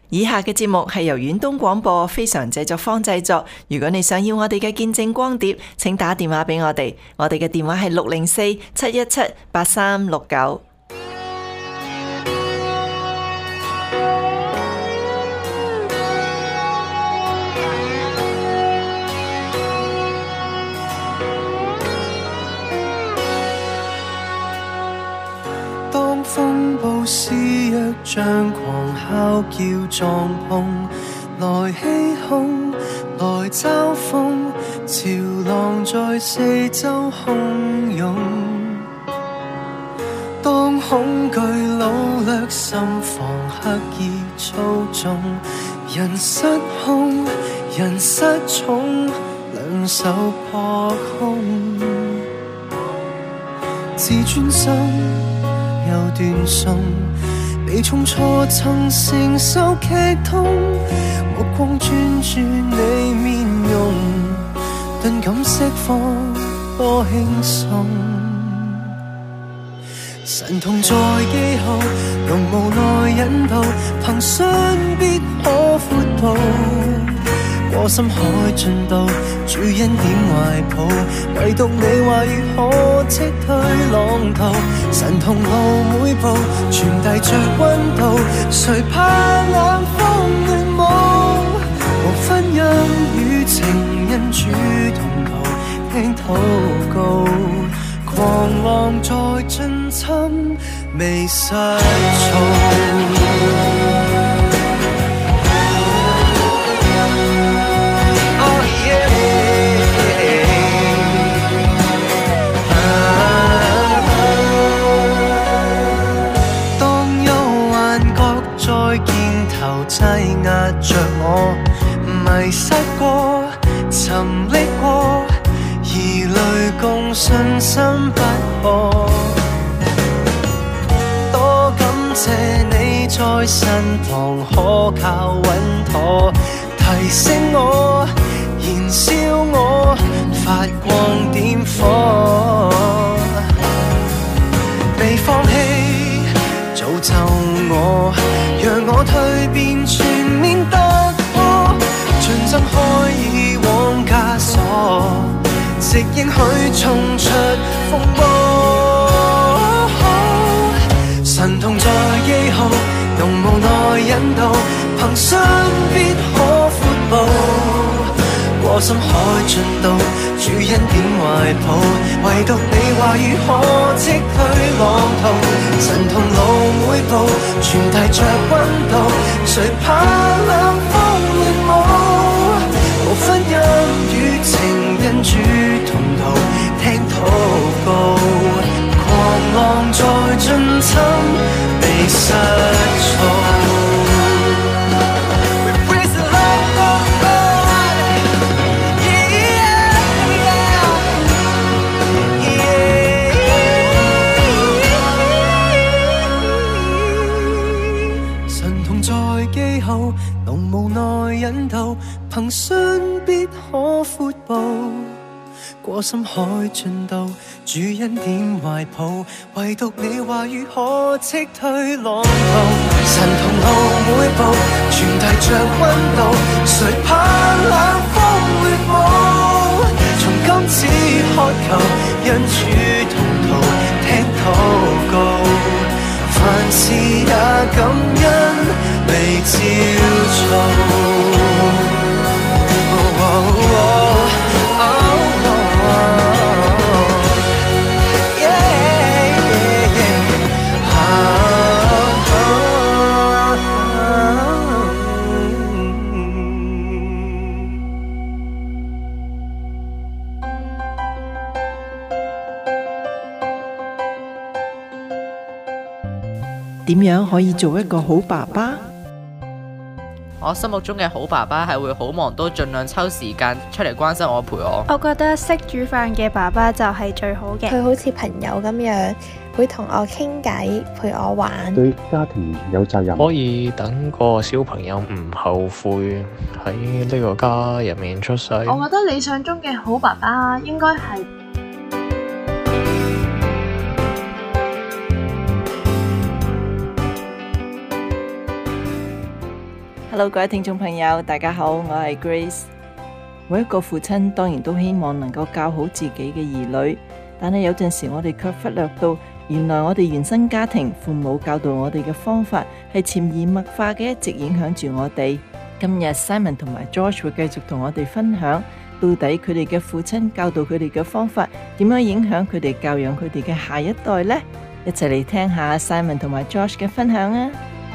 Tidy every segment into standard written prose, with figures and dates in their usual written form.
以下嘅節目係由遠東廣播非常製作坊製作。如果你想要我哋嘅見證光碟，請打電話俾我哋。我哋嘅電話係604-717-8369。 當風暴肆虐像狂哮叫撞碰，來欺哄，來嘲諷，潮浪在四周洶湧。當恐懼擄掠心房，刻意操縱，人失控，人失寵，兩手撲空，自尊心又斷送，被重挫曾承受劇痛，目光專注你面容，頓感釋放多輕鬆。神同在記號，濃無奈引導，憑信必可闊步，過深海盡度，主恩典懷抱，唯獨你話語可擊退浪濤。神同路每步，傳遞着溫度，誰怕冷風亂舞？無分陰雨情，因主同途，聽禱告。狂浪在進侵，未失措。擠壓着我，迷失過，沉溺過，疑慮共信心不可。多感謝你在身旁可靠穩妥，提醒我，燃燒我，發光點火，未放棄造就我，讓我蛻變全面突破，盡睜開以往枷鎖，直應許衝出風波。神同在記號，用無奈引導，憑信必可闊步，過深海盡度，主恩典懷抱，唯獨你話語可擊退浪濤。神同路每步，傳遞着溫度，誰怕冷風亂舞？無分陰雨情，因主同途，聽禱告。狂浪在進侵，未失措。濃無奈引導，憑信必可闊步，過深海盡度，主恩典懷抱，唯獨你話語可擊退浪濤。神同路每步，傳遞着溫度，誰怕冷風亂舞？從今只渴求，因主同途，聽禱告，凡事也感恩。未照做。 點樣可以做一個好爸爸？ 我心目中嘅好爸爸係會好忙都盡量抽時間出嚟關心我陪我。 我覺得識煮飯嘅爸爸就係最好嘅， 佢好似朋友咁樣，會同我傾偈，陪我玩， 對家庭有責任， 可以等個小朋友唔後悔喺呢個家入面出世。 我覺得理想中嘅好爸爸應該係 Hello， 各位聽眾朋友，大家好，我係 Grace。每一個父親當然都希望能夠教好自己嘅兒女，但係有陣時我哋卻忽略到，原來我哋原生家庭父母教導我哋嘅方法係潛移默化嘅，一直影響住我哋。今日 Simon 同埋 George 會繼續同我哋分享，到底佢哋嘅父親教導佢哋嘅方法點樣影響佢哋教養佢哋嘅下一代呢？一齊嚟聽下 Simon 同埋 George 嘅分享啊！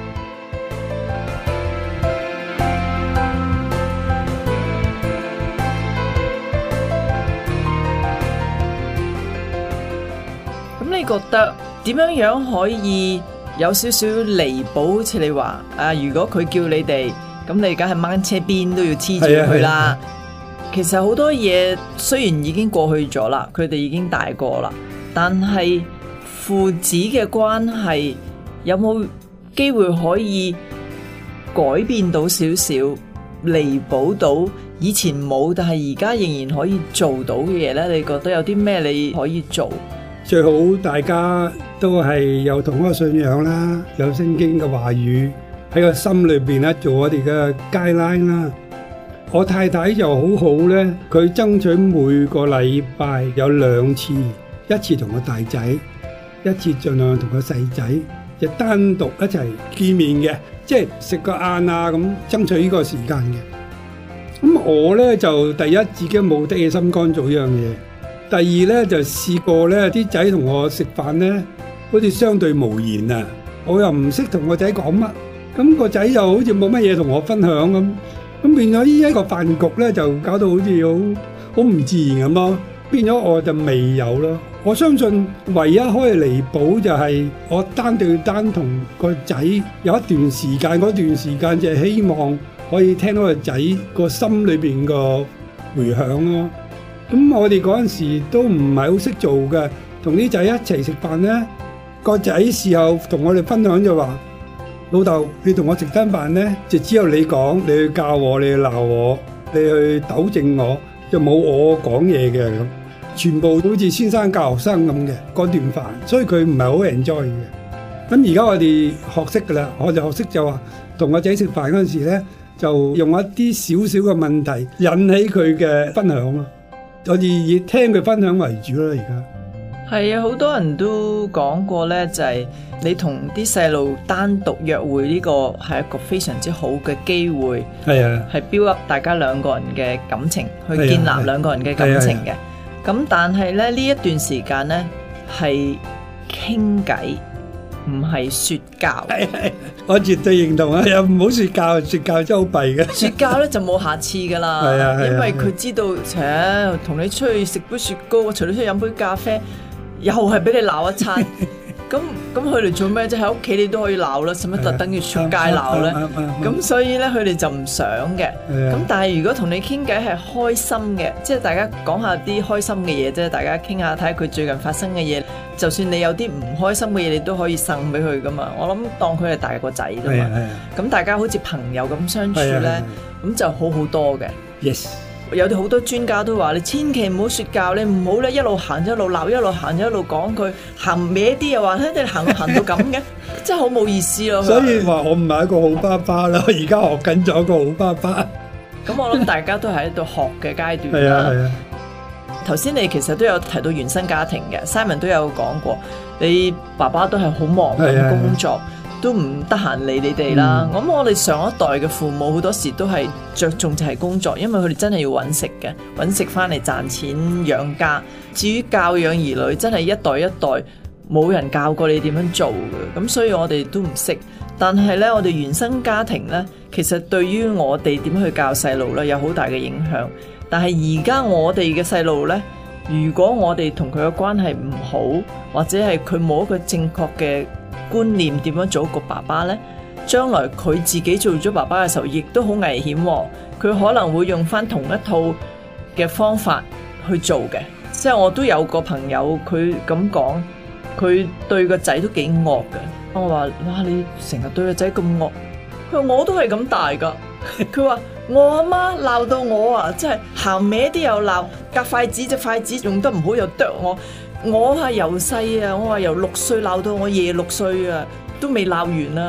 咁你覺得點樣可以有少少彌補？好似你話如果佢叫你哋，咁你梗係掹車邊都要黐住佢啦。其實好多嘢雖然已經過去咗啦，佢哋已經大個啦，但係父子嘅關係有冇機會可以改變到少少，彌補到以前冇但係而家仍然可以做到嘅嘢呢？你覺得有啲咩你可以做？ 最好大家都係有同一個信仰啦，有聖經嘅話語喺個心裏邊咧，做我哋嘅 guideline 啦。我太太就好好咧，佢爭取每個禮拜有2次，一次同個大仔，一次盡量同個細仔，就單獨一齊見面嘅，即係食個晏啊咁，爭取呢個時間嘅。咁我咧就第一自己冇得起心肝做呢樣嘢。第二咧就試過咧，啲仔同我食飯咧，好似相對無言啊！我又唔識同個仔講乜，咁個仔又好似冇乜嘢同我分享咁變咗呢一個飯局咧，就搞到好似好唔自然咁咯。變咗我就未有咯。我相信唯一可以彌補就係我單對單同個仔有一段時間，嗰段時間就係希望可以聽到個仔個心裏邊個迴響咯。咁我哋嗰陣時都唔係好識做嘅，同啲仔一齊食飯咧，個仔事後同我哋分享就話：老豆，你同我食餐飯咧，就只有你講，你去教我，你去鬧我，你去糾正我，就冇我講嘢嘅咁，全部好似先生教學生咁嘅嗰段飯，所以佢唔係好 enjoy 嘅。咁而家我哋學識噶啦，我就學識就話同個仔食飯嗰陣時咧，就用一啲少少嘅問題引起佢嘅分享咯。我哋以聽佢分享為主啦，而家係啊，好多人都講過呢，就係你同啲細路單獨約會呢個係一個非常之好嘅機會，係啊，係 build up 大家兩個人嘅感情，去建立兩個人嘅感情嘅。咁但係咧呢一段時間呢，係傾偈，唔係說教。 我絕對認同啊！又唔好說教，說教真係好弊嘅。 說教咧就冇下次噶啦，因為佢知道，同你出去食杯雪糕，除咗出去飲杯咖啡，又係俾你鬧一餐。咁佢哋做咩啫？喺屋企你都可以鬧啦，使乜特登要出街鬧咧？咁所以咧，佢哋就唔想嘅。咁但係如果同你傾偈係開心嘅，即係大家講下啲開心嘅嘢啫，大家傾下睇下佢最近發生嘅嘢。就算你有啲唔開心嘅嘢，你都可以呻俾佢噶嘛。我諗當佢係大個仔噶嘛。咁大家好似朋友咁相處咧，咁就好好多嘅。 Yes。 有啲好多專家都話：你千祈唔好說教，你唔好咧一路行一路鬧，一路行一路講佢行歪啲又話，你行到咁嘅，真係好冇意思咯。 所以話我唔係一個好爸爸啦，而家學緊咗一個好爸爸。 咁我諗大家都喺度學嘅階段啦。係啊。頭先你其實都有提到原生家庭嘅 ，Simon 都有講過，你爸爸都係好忙咁工作。都唔得閒理你哋啦。咁我哋上一代嘅父母好多時都係着重就係工作，因為佢哋真係要揾食嘅，揾食翻嚟賺錢養家。至於教養兒女，真係一代一代冇人教過你點樣做嘅，咁所以我哋都唔識。但係呢，我哋原生家庭呢，其實對於我哋點去教細路呢，有好大嘅影響。但係而家我哋嘅細路呢，如果我哋同佢嘅關係唔好，或者係佢冇一個正確嘅觀念點樣做一個爸爸呢，將來佢自己做咗爸爸嘅時候亦都好危險喎。佢可能會用翻同一套嘅方法去做嘅。即係我都有個朋友佢咁講，佢對個仔都幾惡嘅。我話：哇，你成日對個仔咁惡。佢話我都係咁大噶。佢話我阿媽鬧到我啊，即係行歪啲又鬧，夾筷子隻筷子用得唔好又啄我。我係由細啊，我話由6歲鬧到我夜6歲啊，都未鬧完啊。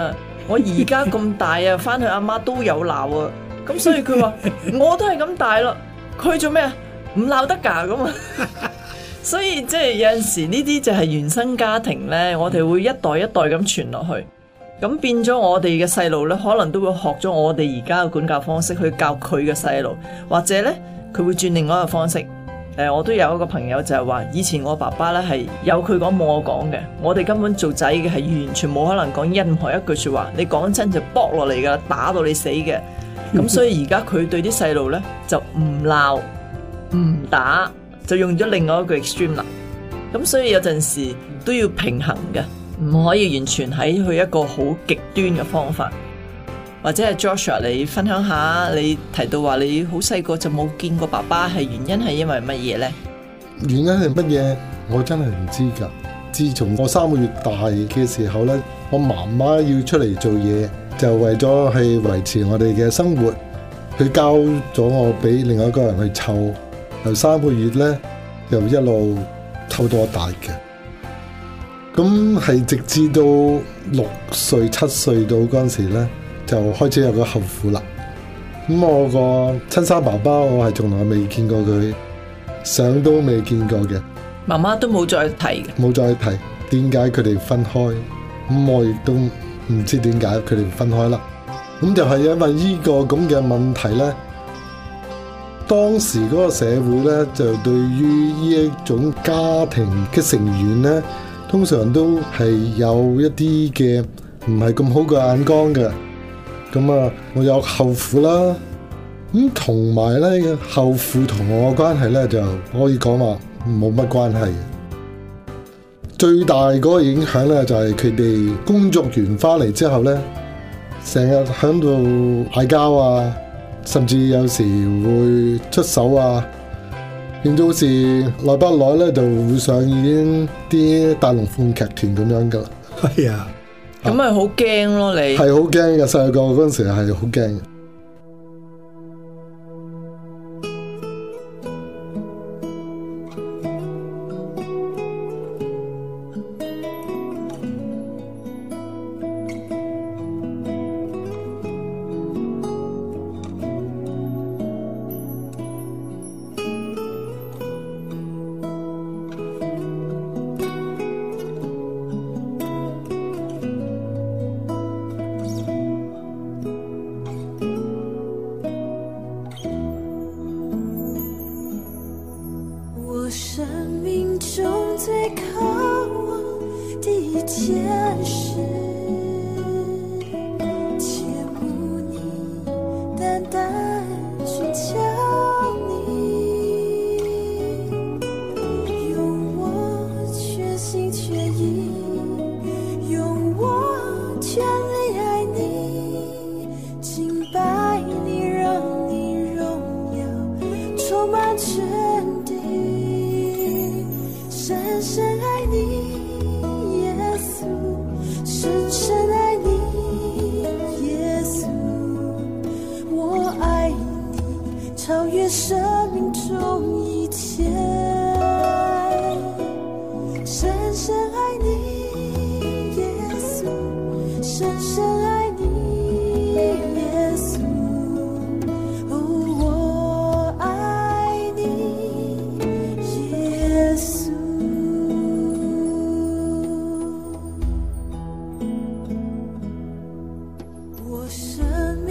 我而家咁大啊，翻去阿媽都有鬧啊，咁所以佢話我都係咁大咯，佢做咩啊？唔鬧得㗎咁啊！所以即係有陣時呢啲就係原生家庭呢，我哋會一代一代咁傳落去，咁變咗我哋嘅細路呢，可能都會學咗我哋而家嘅管教方式去教佢嘅細路，或者呢，佢會轉另外一個方式。我都有一個朋友就係話，以前我爸爸呢係有佢講冇我講嘅，我哋根本做仔嘅係完全冇可能講任何一句說話，你講親就剝落嚟㗎，打到你死嘅。咁所以而家佢對啲細路呢，就唔鬧唔打，就用咗另外一個 extreme 啦。咁所以有陣時都要平衡嘅，唔可以完全喺去一個好極端嘅方法。或者係 Joshua， 你分享下，你提到話你好細個就冇見過爸爸，係原因係因為乜嘢呢？ 原因係乜嘢？我真係唔知㗎。自從我3個月大嘅時候呢，我媽媽要出嚟做嘢，就為咗係維持我哋嘅生活，佢交咗我俾另外一個人去湊。由3個月呢，就一路湊到我大嘅。咁係直至到6歲、7歲到嗰陣時呢，就開始有個後父啦。咁我個親生爸爸，我係從來未見過佢，相都未見過嘅。 媽媽都冇再提嘅。冇再提點解佢哋分開，咁我亦都唔知點解佢哋分開啦。咁就係因為呢個咁嘅問題呢，當時嗰個社會呢，就對於呢一種家庭嘅成員呢，通常都係有一啲嘅唔係咁好嘅眼光嘅。咁啊，我有後父啦，咁同埋咧後父同我嘅關係咧，就可以講話冇乜關係嘅。最大嗰個影響咧，就係佢哋工作完翻嚟之後咧，成日喺度嗌交啊，甚至有時會出手啊，變到好似耐不耐咧就會上演啲大龍鳳劇團咁樣噶啦。 係啊。 咁咪好驚咯！你係好驚嘅，細個嗰陣時係好驚。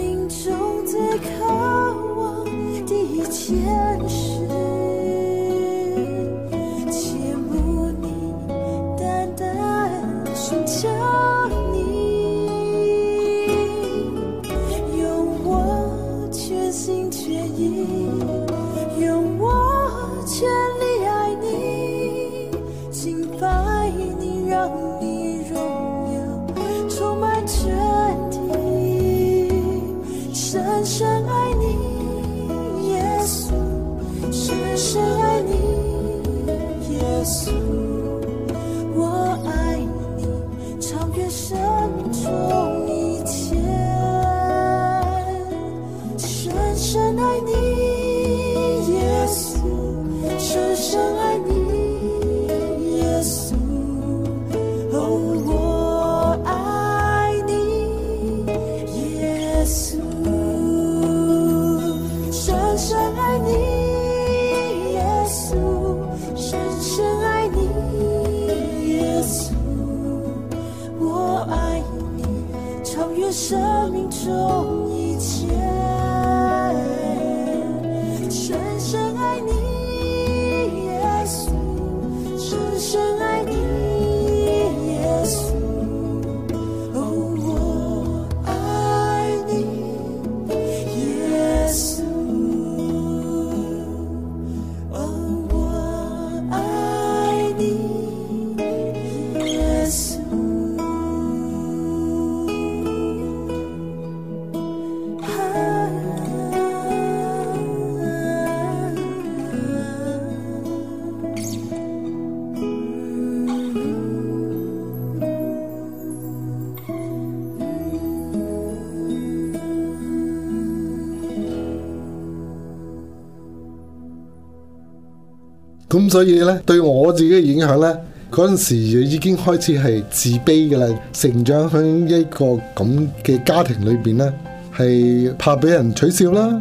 最渴望的一件事。 咁所以呢，對我自己嘅影響呢，嗰陣時已經開始係自卑嘅啦。成長喺一個咁嘅家庭裏邊呢，係怕俾人取笑啦，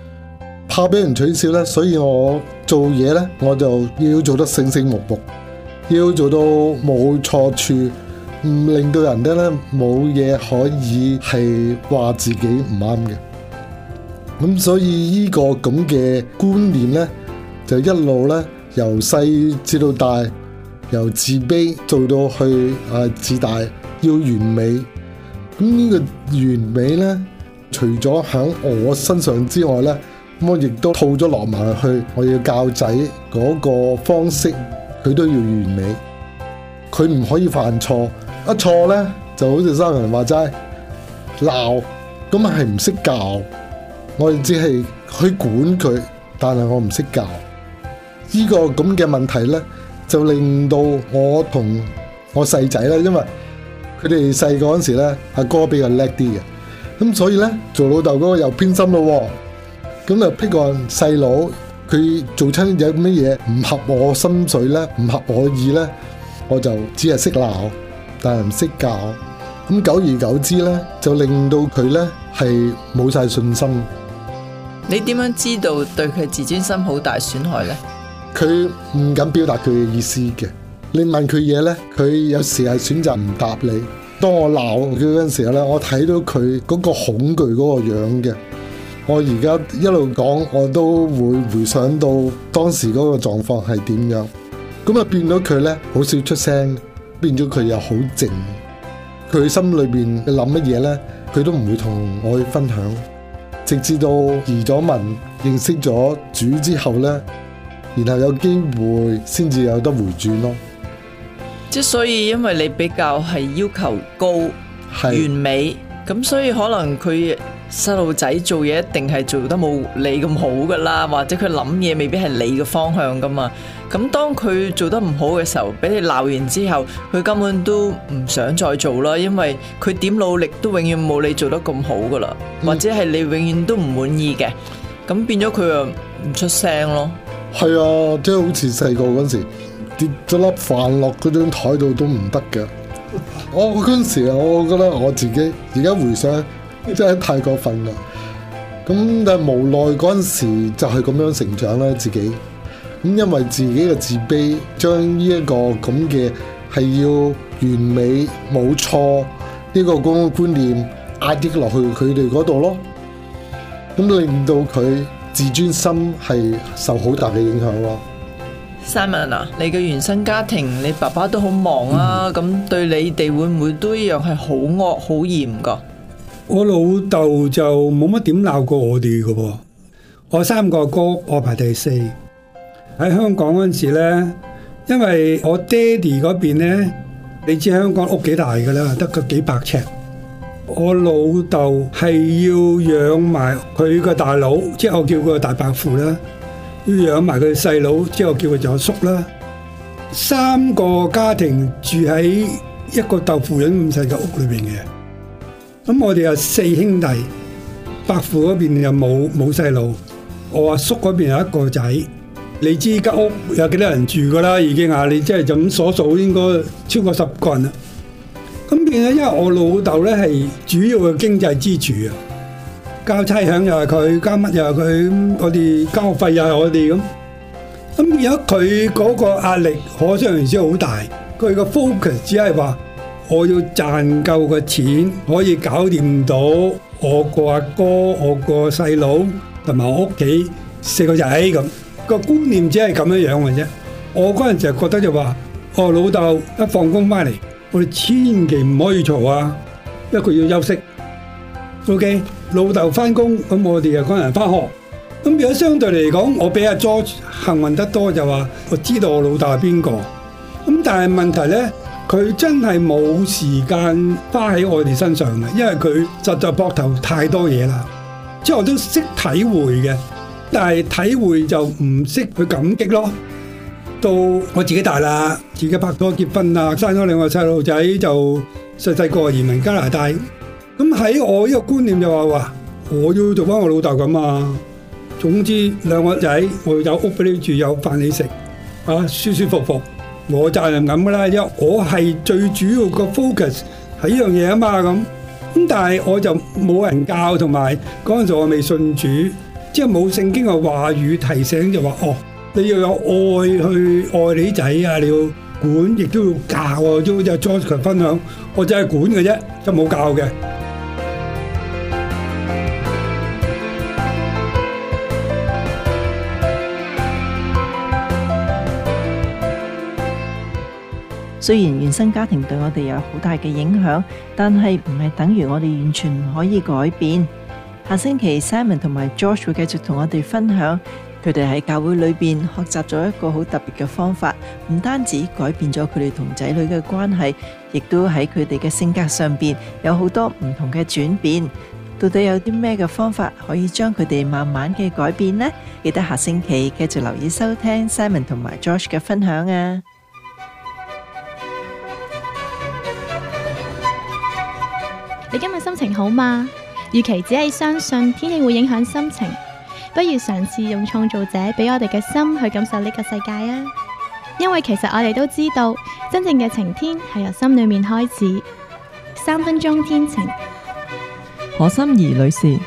所以我做嘢呢，我就要做得醒醒目目，要做到冇錯處，唔令到人哋呢冇嘢可以係話自己唔啱嘅。咁所以呢個咁嘅觀念呢，就一路呢，由細至到大，由自卑做到去自大，要完美。咁呢個完美呢，除咗喺我身上之外呢，我亦都套咗落埋去，我要教仔嗰個方式，佢都要完美，佢唔可以犯錯。一錯呢，就好似三人話齋鬧，咁係唔識教。我哋只係去管佢，但係我唔識教。呢個咁嘅問題呢，就令到我同我細仔咧，因為佢哋細個嗰陣時咧，阿哥比較叻啲嘅，咁所以呢，做老豆嗰個又偏心咯。咁就批個細佬，佢做親有乜嘢唔合我心水呢，唔合我意呢，我就只係識鬧，但係唔識教。咁久而久之呢，就令到佢呢係冇晒信心。 你點樣知道對佢自尊心好大損害呢？ 佢唔敢表達佢嘅意思嘅。你問佢嘢呢，佢有時係選擇唔答你。當我鬧佢嗰陣時候呢，我睇到佢嗰個恐懼嗰個樣嘅。我而家一路講，我都會回想到當時嗰個狀況係點樣。咁啊變咗佢呢，好少出聲，變咗佢又好靜。佢心裏邊諗乜嘢呢，佢都唔會同我去分享。直至到移咗民，認識咗主之後呢，然後有機會先至有得回轉咯。 即所以因為你比較係要求高完美，咁所以可能佢細路仔做嘢一定係做得冇你咁好噶啦，或者佢諗嘢未必係你嘅方向噶嘛。咁當佢做得唔好嘅時候，俾你鬧完之後，佢根本都唔想再做啦，因為佢點努力都永遠冇你做得咁好噶啦，或者係你永遠都唔滿意嘅，咁變咗佢又唔出聲咯。 係啊，即係好似細個嗰時跌咗粒飯落嗰張台度都唔得嘅。我嗰陣時我覺得我自己而家回想真係太過分啦。咁但係無奈嗰陣時就係咁樣成長啦，自己。咁因為自己嘅自卑，將呢一個咁嘅係要完美冇錯呢個咁嘅觀念壓抑落去佢哋嗰度咯，咁令到佢自尊心係受好大嘅影響咯。 Simon 啊，你嘅原生家庭，你爸爸都好忙啊，咁對你哋會唔會都一樣係好惡好嚴噶？ 我老豆就冇乜點鬧過我哋噶噃，我三個哥，我排第四。喺香港嗰陣時咧，因為我爹哋嗰邊咧，你知香港屋幾大噶啦，得個幾百尺。我老豆係要養埋佢個大佬，即係我叫佢個大伯父啦，要養埋佢細佬，即係我叫佢做阿叔啦。三個家庭住喺一個豆腐膶咁細嘅屋裏邊嘅。咁我哋有四兄弟，伯父嗰邊又冇細路，我阿叔嗰邊有一個仔。你知間屋有幾多人住噶啦，已經啊！你即係就咁數數，應該超過10個人啦。咁變咗，因為我老豆咧係主要嘅經濟支柱啊，交差餉又係佢，交乜又係佢，我哋交學費又係我哋咁。咁變咗佢嗰個壓力可想而知好大。佢個 focus 只係話，我要賺夠個錢，可以搞掂到我個阿哥、我個細佬同埋我屋企4個仔咁。個觀念只係咁樣樣嘅啫。我嗰陣時就覺得就話，老豆一放工翻嚟，我哋千祈唔可以嘈啊，因為佢要休息。OK， 老豆翻工，咁我哋就嗰人翻學。咁如果相對嚟講，我比阿 George 幸運得多，就話我知道我老豆係邊個。咁但係問題咧，佢真係冇時間花喺我哋身上嘅，因為佢實在膊頭太多嘢啦。即係我都識體會嘅。但係體會就唔識去感激咯。到我自己大啦，自己拍拖結婚啦，生咗2個細路仔，就細個移民加拿大。咁喺我呢個觀念就話我要做翻我老豆咁啊。總之2個仔，我有屋俾你住，有飯你食， 舒舒服服，我責任咁噶啦，因為我係最主要個 focus 係呢樣嘢啊嘛咁。咁但係我就冇人教，同埋嗰陣時我未信主，即係冇聖經嘅話語提醒，就話你要有愛去愛你啲仔啊，你要管，亦都要教啊。好似 George 佢分享，我就係管嘅啫，就冇教嘅。 雖然原生家庭對我哋有好大嘅影響，但係唔係等於我哋完全唔可以改變。下星期 Simon 同埋 George 會繼續同我哋分享佢哋喺教會裏邊學習咗一個好特別嘅方法，唔單止改變咗佢哋同仔女嘅關係，亦都喺佢哋嘅性格上邊有好多唔同嘅轉變。到底有啲咩嘅方法可以將佢哋慢慢嘅改變呢？記得下星期繼續留意收聽 Simon 同埋 George 嘅分享啊！ 你今日心情好嗎？與其只係相信天氣會影響心情，不如嘗試用創造者俾我哋嘅心去感受呢個世界啊！因為其實我哋都知道，真正嘅晴天係由心裏面開始。3分鐘天晴， 何心怡女士。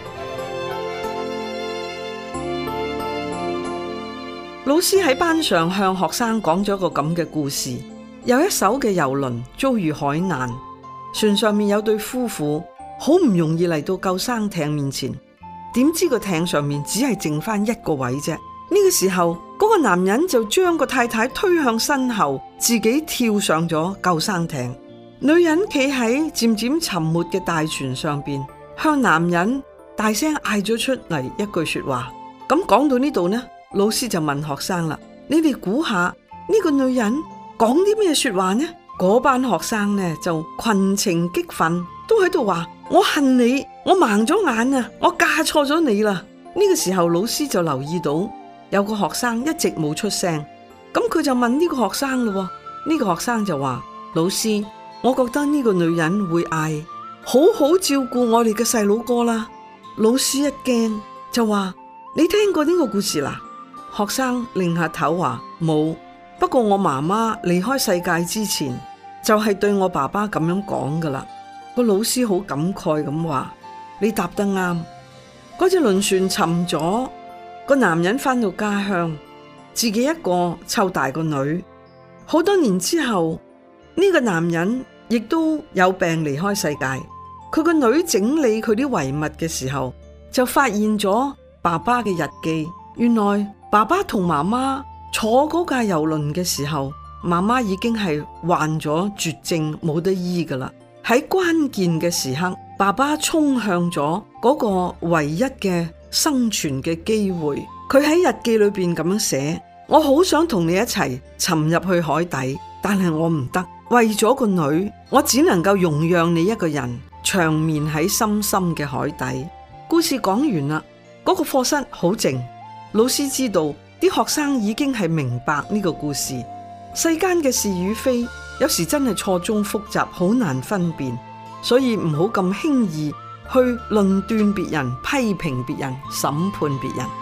老師喺班上向學生講咗個咁嘅故事，有一艘嘅郵輪遭遇海難。船上面有對夫婦，好唔容易嚟到救生艇面前，點知個艇上面只係剩翻一個位啫。呢個時候，嗰個男人就將個太太推向身後，自己跳上咗救生艇。女人企喺漸漸沉沒嘅大船上邊，向男人大聲嗌咗出嚟一句說話。咁講到呢度呢，老師就問學生啦：你哋估下呢個女人講啲咩說話呢？嗰班學生呢就群情激憤，都喺度話：我恨你，我盲咗眼啊，我嫁錯咗你啦！呢個時候老師就留意到有個學生一直冇出聲，咁佢就問呢個學生咯。呢個學生就話：老師，我覺得呢個女人會嗌好好照顧我哋嘅細佬哥啦。老師一驚就話：你聽過呢個故事啦？學生擰下頭話：冇，不過我媽媽離開世界之前就係對我爸爸咁樣講噶啦。個老師好感慨咁話：你答得啱。嗰隻輪船沉咗，個男人返到家鄉，自己一個湊大個女。好多年之後，呢個男人亦都有病離開世界。佢個女整理佢啲遺物嘅時候，就發現咗爸爸嘅日記。原來爸爸同媽媽坐嗰架郵輪嘅時候，媽媽已經係患咗絕症，冇得醫噶啦。喺關鍵嘅時刻，爸爸衝向咗嗰個唯一嘅生存嘅機會。佢喺日記裏邊咁樣寫：我好想同你一齊沉入去海底，但係我唔得。為咗個女，我只能夠容讓你一個人長眠喺深深嘅海底。故事講完啦，嗰個課室好靜。老師知道啲學生已經係明白呢個故事。世間嘅是與非，有時真係錯綜複雜，好難分辨，所以唔好咁輕易去論斷別人、批評別人、審判別人。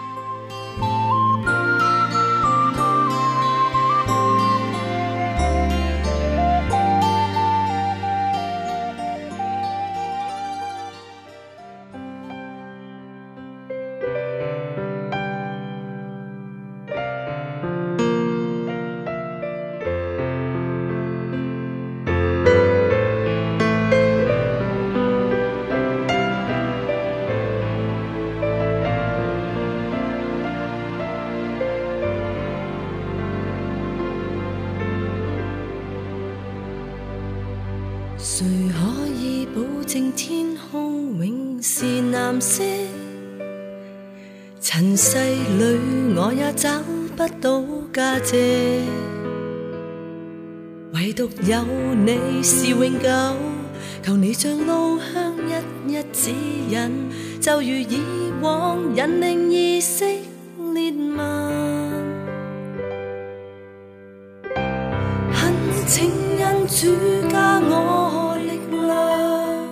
誰可以保證天空永是藍色？塵世裏我也找不到價值，唯獨有你是永久。求你將路向一一指引，就如以往引領意識列文。懇請恩主加我力量，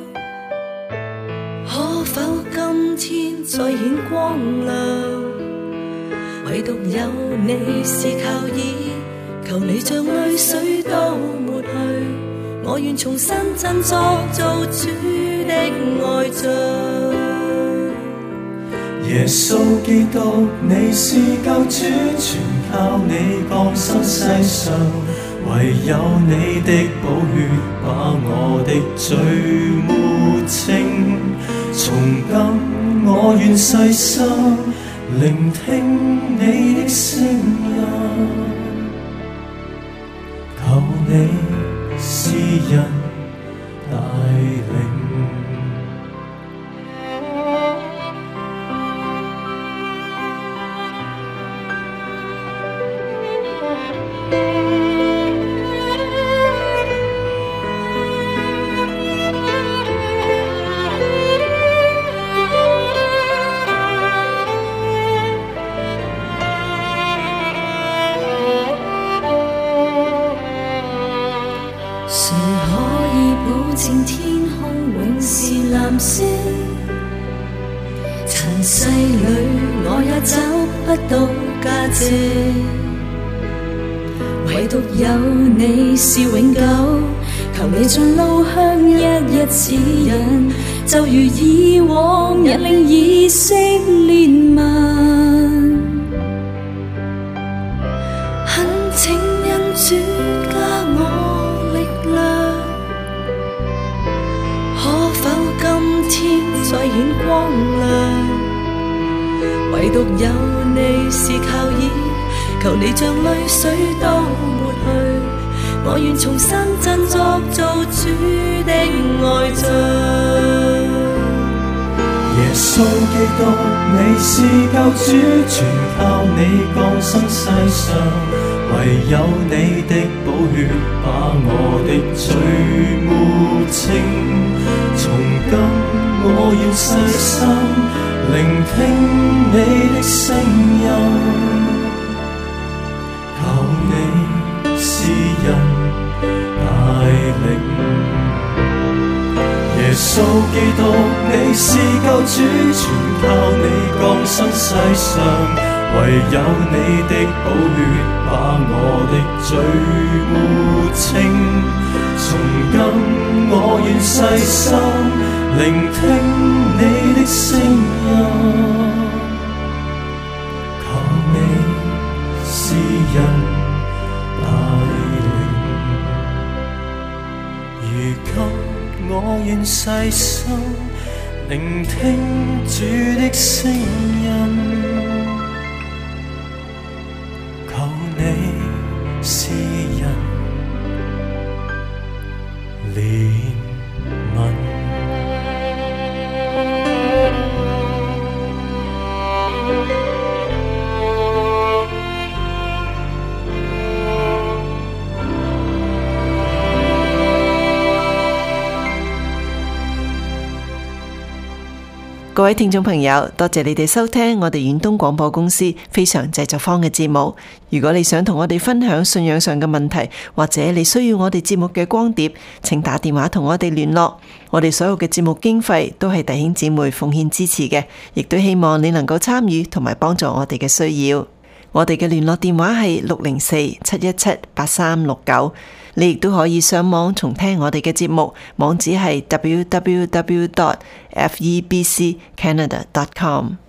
可否今天再顯光亮？唯獨有你是靠倚求你將淚水都抹去，我願重新振作做主的愛像。 耶穌基督，你是救主，全靠你降生世上，唯有你的寶血把我的罪抹清。從今我願細心聆聽你的聲音，求你施恩帶領。 誰可以保證天空永是藍色？塵世裏我也找不到價值，唯獨有你是永久。求你將路向一一指引，就如以往引領以色列民。懇請恩主加我力量，可否今天再顯光亮？唯獨有你是靠倚，求你將淚水都抹去，我願重新振作做主的愛像。 耶穌基督，你是救主，全靠你降生世上，唯有你的寶血把我的罪抹清。從今我願細心聆聽你的聲音，求你施恩帶領。耶穌基督，你是救主，全靠你降生世上，唯有你的寶血把我的罪抹清。從今我願細心聆聽你的聲音，求你施恩帶領。如今我願細心聆聽主的聲音，求你施恩憐憫。 各位聽眾朋友，多謝你哋收聽我哋遠東廣播公司非常製作坊嘅節目。如果你想同我哋分享信仰上嘅問題，或者你需要我哋節目嘅光碟，請打電話同我哋聯絡。我哋所有嘅節目經費都係弟兄姊妹奉獻支持嘅，亦都希望你能夠參與同埋幫助我哋嘅需要。我哋嘅聯絡電話係604-717-8369。你亦都可以上網重聽我哋嘅節目，網址係www.febccanada.com。